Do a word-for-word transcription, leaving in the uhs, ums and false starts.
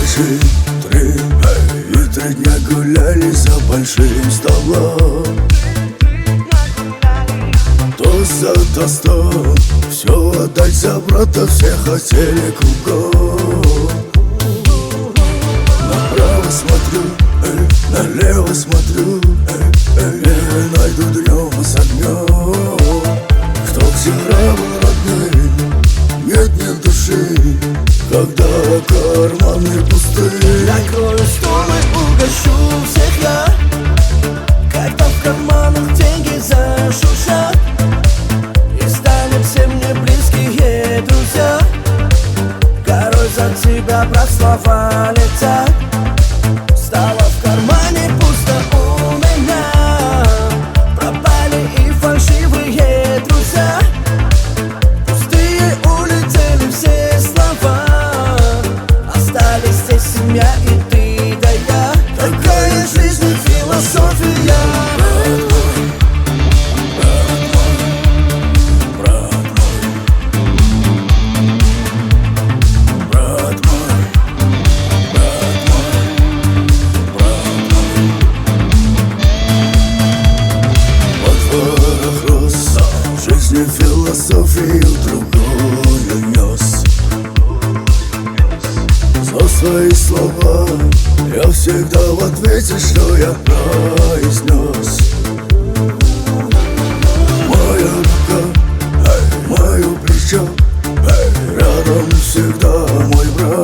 ночи три, эй, и три дня гуляли за большим столом. Тост за тостом, все отдать за брата, все хотели кругом. Направо смотрю, эй, налево смотрю, эй, эй, эй, найду днем с огнем. Кто всегда был родным, нет, нет души, когда карманы пусты. Накрою стол и угощу всех я, когда в карманах деньги зашуршат, и станут все мне близкие друзья. Горой за тебя, брат, слова летят. Стало в кармане пусто у меня, пропали и фальшивые друзья. Пустые улетели все слова, остались здесь семья и ты да я. Такая жизнь и философия. Жизни философию другую нес. За свои слова я всегда в ответе, что я произнес. Моя рука, эй, мое плечо, эй, рядом всегда мой брат.